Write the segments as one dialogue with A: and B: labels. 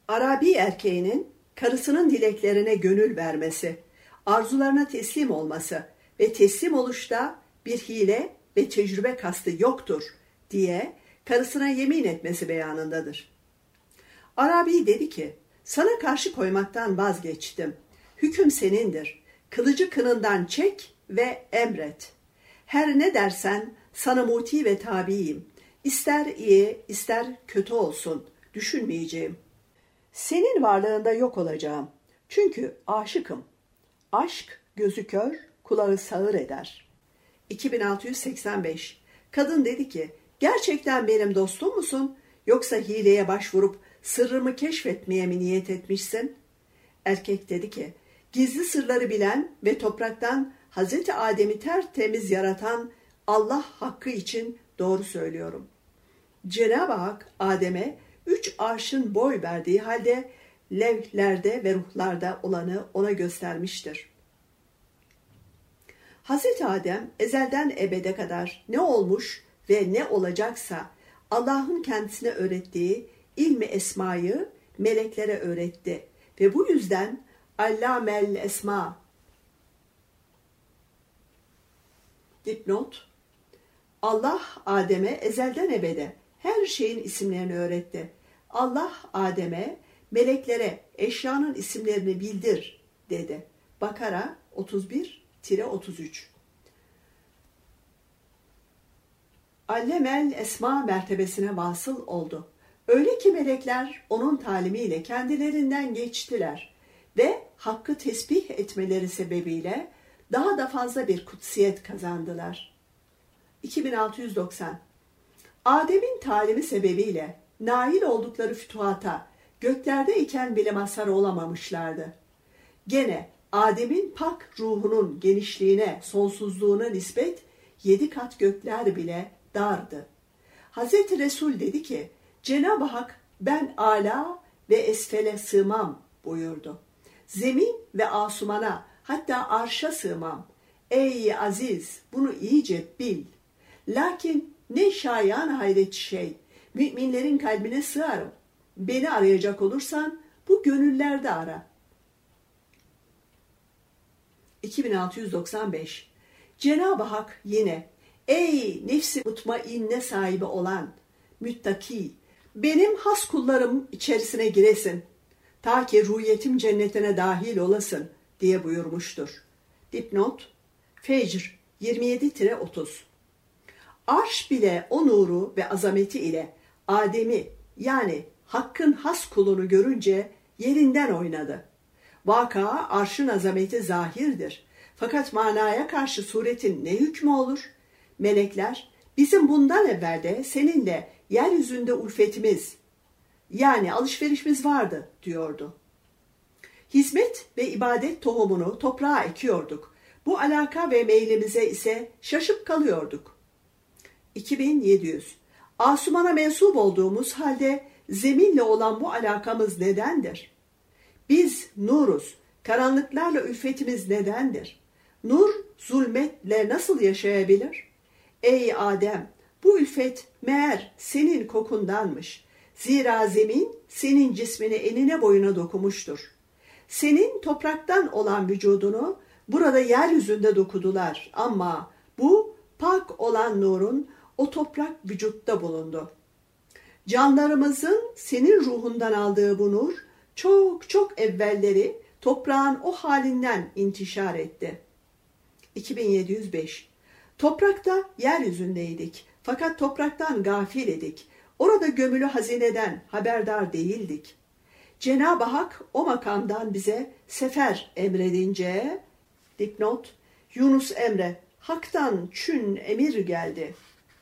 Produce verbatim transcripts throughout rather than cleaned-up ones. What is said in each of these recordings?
A: Arabi erkeğinin karısının dileklerine gönül vermesi, arzularına teslim olması ve teslim oluşta bir hile ve tecrübe kastı yoktur diye karısına yemin etmesi beyanındadır. Arabi dedi ki, sana karşı koymaktan vazgeçtim. Hüküm senindir. Kılıcı kınından çek ve emret. Her ne dersen sana muti ve tabiyim. İster iyi, ister kötü olsun. Düşünmeyeceğim. Senin varlığında yok olacağım. Çünkü aşıkım. Aşk gözü kör, kulağı sağır eder. iki bin altı yüz seksen beş. Kadın dedi ki, gerçekten benim dostum musun? Yoksa hileye başvurup sırrımı keşfetmeye mi niyet etmişsin? Erkek dedi ki, gizli sırları bilen ve topraktan Hazreti Adem'i tertemiz yaratan Allah hakkı için doğru söylüyorum. Cenab-ı Hak Adem'e üç arşın boy verdiği halde levhlerde ve ruhlarda olanı ona göstermiştir. Hazreti Adem ezelden ebede kadar ne olmuş ve ne olacaksa Allah'ın kendisine öğrettiği ilmi esmayı meleklere öğretti ve bu yüzden Allamel esma. Dipnot: Allah Adem'e ezelden ebede her şeyin isimlerini öğretti. Allah Adem'e meleklere eşyanın isimlerini bildir dedi. Bakara otuz bir otuz üç. Allemel esma mertebesine vasıl oldu. Öyle ki melekler onun talimiyle kendilerinden geçtiler ve hakkı tesbih etmeleri sebebiyle daha da fazla bir kutsiyet kazandılar. iki bin altı yüz doksan. Adem'in talimi sebebiyle nail oldukları fütuhata göklerde iken bile mazhar olamamışlardı. Gene Adem'in pak ruhunun genişliğine, sonsuzluğuna nispet yedi kat gökler bile dardı. Hazreti Resul dedi ki, Cenab-ı Hak ben âlâ ve esfele sığmam buyurdu. Zemin ve asumana, hatta arşa sığmam. Ey aziz, bunu iyice bil. Lakin ne şayan hayret şey, müminlerin kalbine sığarım. Beni arayacak olursan bu gönüllerde ara. iki bin altı yüz doksan beş. Cenab-ı Hak yine, ey nefsi mutmainne sahibi olan müttaki, benim has kullarım içerisine giresin, ta ki ruhiyetim cennetine dahil olasın diye buyurmuştur. Dipnot: Fecr yirmi yedi otuz. Arş bile o nuru ve azameti ile Adem'i yani Hakk'ın has kulunu görünce yerinden oynadı. Vaka arşın azameti zahirdir. Fakat manaya karşı suretin ne hükmü olur? Melekler, bizim bundan evvel de seninle yeryüzünde ulfetimiz, yani alışverişimiz vardı diyordu. Hizmet ve ibadet tohumunu toprağa ekiyorduk. Bu alaka ve meylimize ise şaşıp kalıyorduk. iki bin yedi yüz. Asumana mensup olduğumuz halde zeminle olan bu alakamız nedendir? Biz nuruz, karanlıklarla ülfetimiz nedendir? Nur zulmetle nasıl yaşayabilir? Ey Adem, bu ülfet meğer senin kokundanmış. Zira zemin senin cismini enine boyuna dokumuştur. Senin topraktan olan vücudunu burada yeryüzünde dokudular ama bu pak olan nurun o toprak vücutta bulundu. Canlarımızın senin ruhundan aldığı bu nur çok çok evvelleri toprağın o halinden intişar etti. iki bin yedi yüz beş. Toprakta yeryüzündeydik fakat topraktan gafil idik. Orada gömülü hazineden haberdar değildik. Cenab-ı Hak o makamdan bize sefer emredince, dipnot, Yunus Emre, Hak'tan çün emir geldi.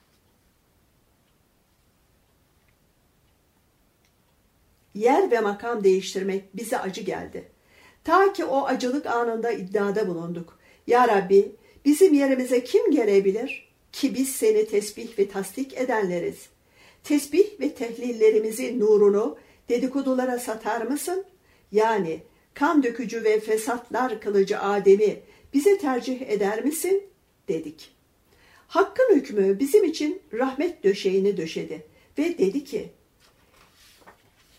A: Yer ve makam değiştirmek bize acı geldi. Ta ki o acılık anında iddiada bulunduk. Ya Rabbi, bizim yerimize kim gelebilir ki biz seni tesbih ve tasdik edenleriz? Tesbih ve tehlillerimizin nurunu dedikodulara satar mısın? Yani kan dökücü ve fesatlar kılıcı Adem'i bize tercih eder misin? Dedik. Hakkın hükmü bizim için rahmet döşeğini döşedi ve dedi ki,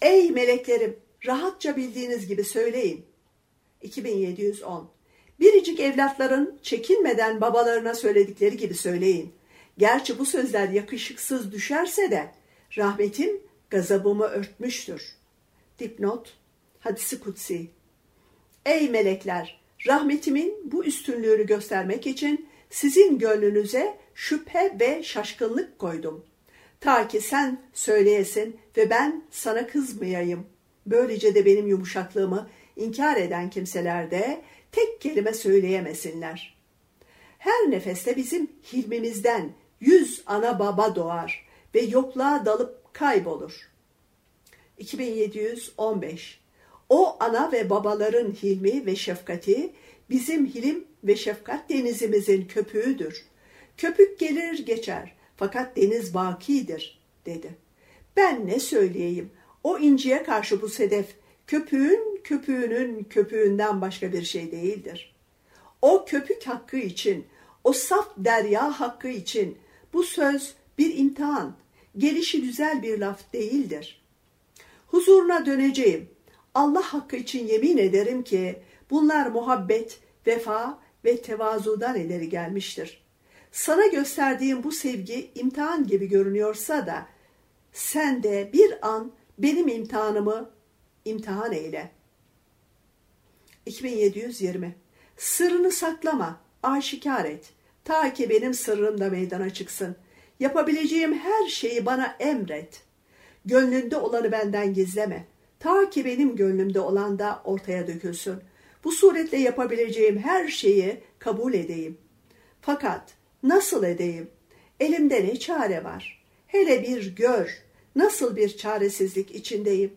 A: Ey meleklerim, rahatça bildiğiniz gibi söyleyin. iki bin yedi yüz on. Biricik evlatların çekinmeden babalarına söyledikleri gibi söyleyin. Gerçi bu sözler yakışıksız düşerse de rahmetim gazabımı örtmüştür. Dipnot, hadisi kutsi. Ey melekler, rahmetimin bu üstünlüğünü göstermek için sizin gönlünüze şüphe ve şaşkınlık koydum. Ta ki sen söyleyesin ve ben sana kızmayayım. Böylece de benim yumuşaklığımı inkar eden kimseler de tek kelime söyleyemesinler. Her nefeste bizim hilmimizden yüz ana baba doğar ve yokluğa dalıp kaybolur. iki bin yedi yüz on beş. O ana ve babaların hilmi ve şefkati bizim hilim ve şefkat denizimizin köpüğüdür. Köpük gelir geçer fakat deniz bakidir dedi. Ben ne söyleyeyim? O inciye karşı bu sedef köpüğün köpüğünün köpüğünden başka bir şey değildir. O köpük hakkı için, o saf derya hakkı için bu söz bir imtihan, gelişi güzel bir laf değildir. Huzuruna döneceğim. Allah hakkı için yemin ederim ki bunlar muhabbet, vefa ve tevazudan ileri gelmiştir. Sana gösterdiğim bu sevgi imtihan gibi görünüyorsa da sen de bir an benim imtihanımı imtihan eyle. iki bin yedi yüz yirmi. Sırrını saklama, aşikar et. Ta ki benim sırrım da meydana çıksın. Yapabileceğim her şeyi bana emret. Gönlünde olanı benden gizleme. Ta ki benim gönlümde olan da ortaya dökülsün. Bu suretle yapabileceğim her şeyi kabul edeyim. Fakat nasıl edeyim? Elimde ne çare var? Hele bir gör, nasıl bir çaresizlik içindeyim.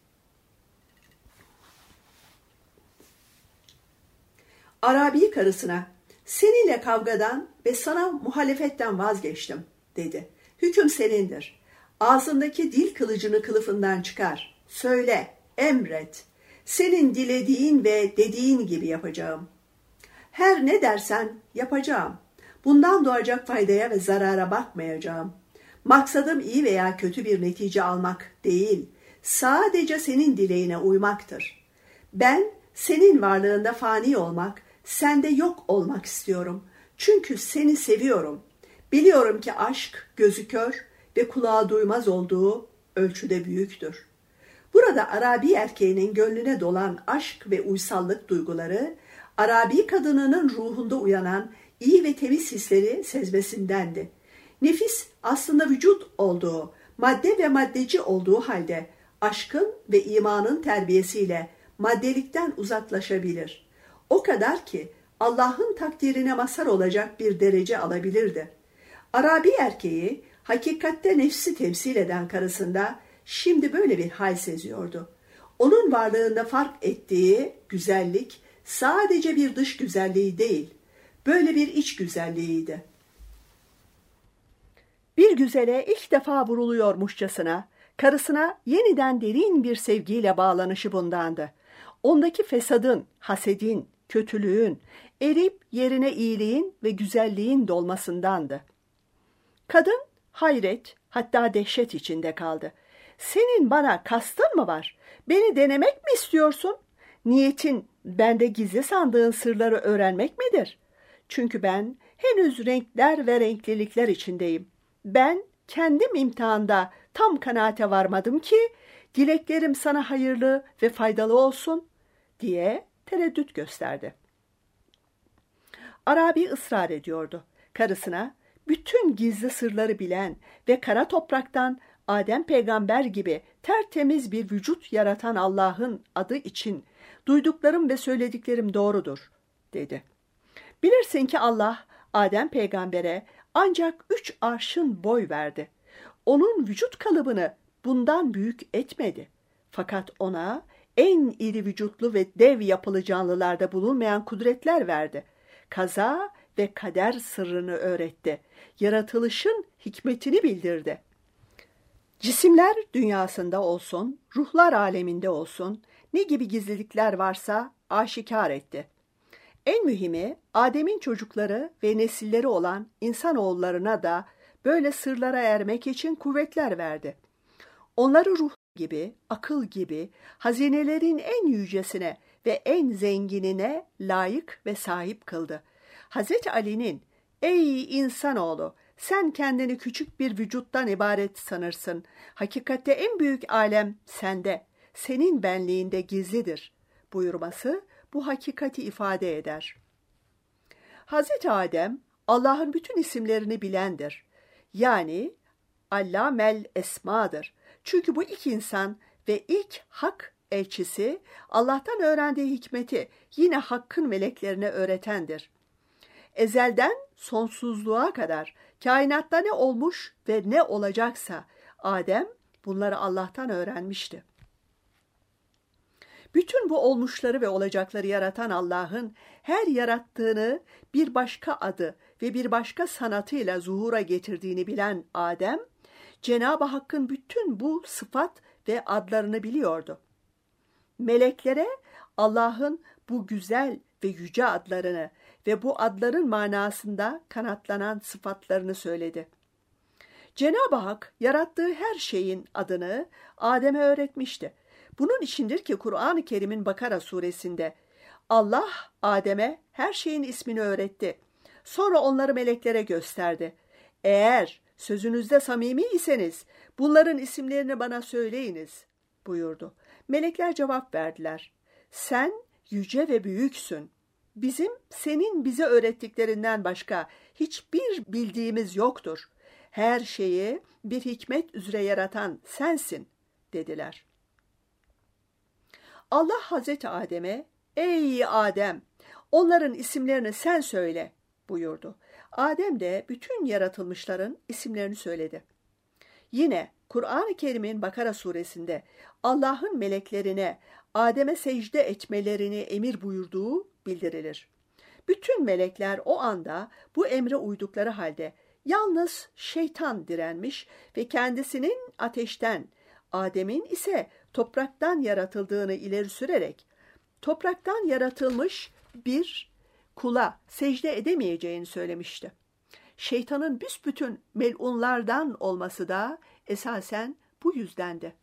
A: Arabi karısına, seninle kavgadan ve sana muhalefetten vazgeçtim, dedi. Hüküm senindir. Ağzındaki dil kılıcını kılıfından çıkar. Söyle, emret. Senin dilediğin ve dediğin gibi yapacağım. Her ne dersen yapacağım. Bundan doğacak faydaya ve zarara bakmayacağım. Maksadım iyi veya kötü bir netice almak değil, sadece senin dileğine uymaktır. Ben senin varlığında fani olmak, sende yok olmak istiyorum. Çünkü seni seviyorum. Biliyorum ki aşk gözü kör ve kulağı duymaz olduğu ölçüde büyüktür. Burada Arabi erkeğinin gönlüne dolan aşk ve uysallık duyguları, Arabi kadınının ruhunda uyanan iyi ve temiz hisleri sezmesindendi. Nefis aslında vücut olduğu, madde ve maddeci olduğu halde aşkın ve imanın terbiyesiyle maddelikten uzaklaşabilir. O kadar ki Allah'ın takdirine mazhar olacak bir derece alabilirdi. Arabi erkeği hakikatte nefsi temsil eden karısında şimdi böyle bir hal seziyordu. Onun varlığında fark ettiği güzellik sadece bir dış güzelliği değil, böyle bir iç güzelliğiydi. Bir güzele ilk defa vuruluyormuşçasına, karısına yeniden derin bir sevgiyle bağlanışı bundandı. Ondaki fesadın, hasedin, kötülüğün, erip yerine iyiliğin ve güzelliğin dolmasındandı. Kadın hayret, hatta dehşet içinde kaldı. Senin bana kastın mı var? Beni denemek mi istiyorsun? Niyetin bende gizli sandığın sırları öğrenmek midir? Çünkü ben henüz renkler ve renklilikler içindeyim. Ben kendim imtihanda tam kanaate varmadım ki dileklerim sana hayırlı ve faydalı olsun diye tereddüt gösterdi. Arabi ısrar ediyordu. Karısına bütün gizli sırları bilen ve kara topraktan Adem peygamber gibi tertemiz bir vücut yaratan Allah'ın adı için duyduklarım ve söylediklerim doğrudur, dedi. Bilirsin ki Allah Adem peygambere ancak üç arşın boy verdi. Onun vücut kalıbını bundan büyük etmedi. Fakat ona en iri vücutlu ve dev yapılı canlılarda bulunmayan kudretler verdi. Kaza ve kader sırrını öğretti. Yaratılışın hikmetini bildirdi. Cisimler dünyasında olsun, ruhlar aleminde olsun, ne gibi gizlilikler varsa aşikar etti. En mühimi Adem'in çocukları ve nesilleri olan insanoğullarına da böyle sırlara ermek için kuvvetler verdi. Onları ruh gibi, akıl gibi hazinelerin en yücesine ve en zenginine layık ve sahip kıldı. Hazreti Ali'nin, ''Ey insanoğlu, sen kendini küçük bir vücuttan ibaret sanırsın. Hakikatte en büyük alem sende, senin benliğinde gizlidir.'' buyurması bu hakikati ifade eder. Hazreti Adem, Allah'ın bütün isimlerini bilendir. Yani Allamel Esma'dır. Çünkü bu ilk insan ve ilk hak elçisi Allah'tan öğrendiği hikmeti yine Hakk'ın meleklerine öğretendir. Ezelden sonsuzluğa kadar kainatta ne olmuş ve ne olacaksa Adem bunları Allah'tan öğrenmişti. Bütün bu olmuşları ve olacakları yaratan Allah'ın her yarattığını bir başka adı ve bir başka sanatıyla zuhura getirdiğini bilen Adem, Cenab-ı Hakk'ın bütün bu sıfat ve adlarını biliyordu. Meleklere Allah'ın bu güzel ve yüce adlarını ve bu adların manasında kanatlanan sıfatlarını söyledi. Cenab-ı Hak yarattığı her şeyin adını Adem'e öğretmişti. Bunun içindir ki Kur'an-ı Kerim'in Bakara suresinde Allah Adem'e her şeyin ismini öğretti. Sonra onları meleklere gösterdi. Eğer sözünüzde samimi iseniz bunların isimlerini bana söyleyiniz buyurdu. Melekler cevap verdiler. Sen yüce ve büyüksün. Bizim senin bize öğrettiklerinden başka hiçbir bildiğimiz yoktur. Her şeyi bir hikmet üzere yaratan sensin dediler. Allah Hazreti Adem'e, ''Ey Adem, onların isimlerini sen söyle.'' buyurdu. Adem de bütün yaratılmışların isimlerini söyledi. Yine Kur'an-ı Kerim'in Bakara suresinde Allah'ın meleklerine Adem'e secde etmelerini emir buyurduğu bildirilir. Bütün melekler o anda bu emre uydukları halde yalnız şeytan direnmiş ve kendisinin ateşten, Adem'in ise topraktan yaratıldığını ileri sürerek topraktan yaratılmış bir kula secde edemeyeceğini söylemişti. Şeytanın büsbütün melunlardan olması da esasen bu yüzdendi.